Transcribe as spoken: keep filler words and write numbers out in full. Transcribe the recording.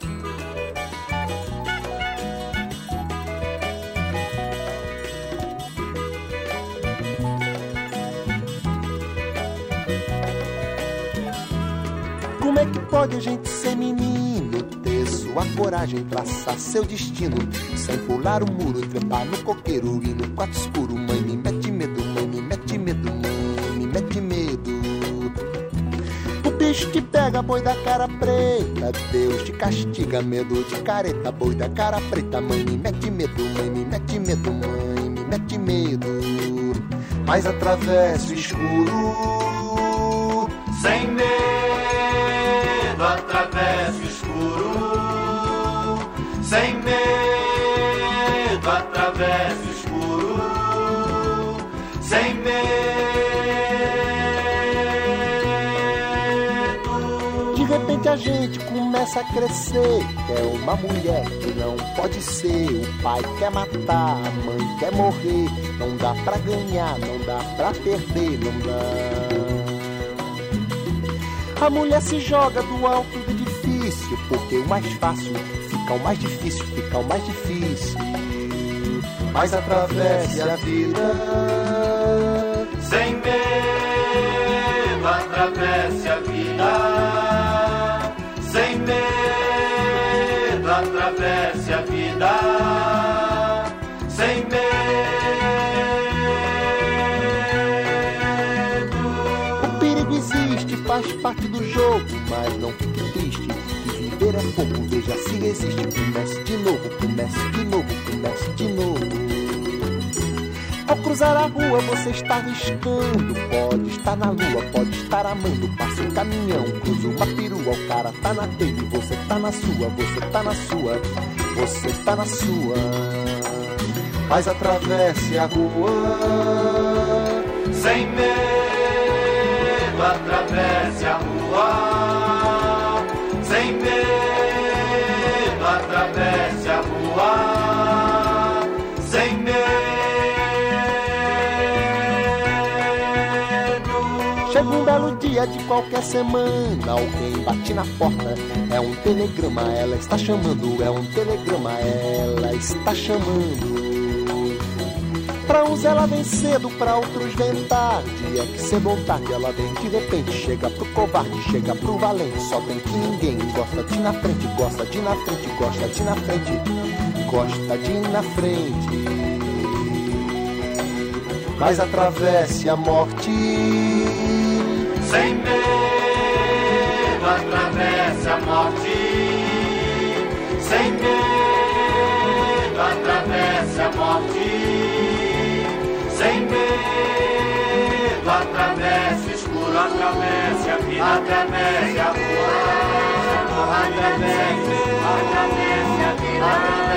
Como é que pode a gente ser menino, ter sua coragem, traçar seu destino, sem pular o muro, trepar no coqueiro e no quarto escuro? Mãe, me mete medo, mãe, me mete medo, mãe, me mete medo. O bicho te pega, boi da cara preta, Deus te castiga, medo de careta, boi da cara preta. Mãe, me mete medo, mãe, me mete medo, mãe, me mete medo. Mas atravessa o escuro, sem medo. Atravessa o escuro, sem medo. Atravessa o escuro, sem medo. De repente a gente começa a crescer, quer uma mulher que não pode ser. O pai quer matar, a mãe quer morrer. Não dá pra ganhar, não dá pra perder, não dá. A mulher se joga do alto do edifício, porque o mais fácil fica o mais difícil, fica o mais difícil. Mas atravesse a vida, sem medo. Atravesse a vida, sem medo. Atravesse a vida, sem medo. Faz parte do jogo, mas não fique triste, que viver é pouco, veja se resiste. Comece de novo, comece de novo, comece de novo. Ao cruzar a rua você está arriscando, pode estar na lua, pode estar amando. Passa um caminhão, cruza uma perua, o cara tá na dele, você tá na sua, você tá na sua, você tá na sua. Mas atravesse a rua, sem medo. Atravesse a rua, sem medo. Atravesse a rua, sem medo. Chega um belo dia de qualquer semana, alguém bate na porta. É um telegrama, ela está chamando. É um telegrama, ela está chamando. Pra uns ela vem cedo, pra outros vem tarde. É que cedo ou tarde ela vem de repente. Chega pro covarde, chega pro valente. Só tem que ninguém gosta de ir na frente. Gosta de ir na frente, gosta de ir na frente. Gosta de ir na frente. Mas atravesse a morte, sem medo. Atravesse a morte, sem medo. Atravesse a morte, sem medo. Atravesse o escuro, atravesse a vida, atravesse a rua, atravesse, atravesse a vida.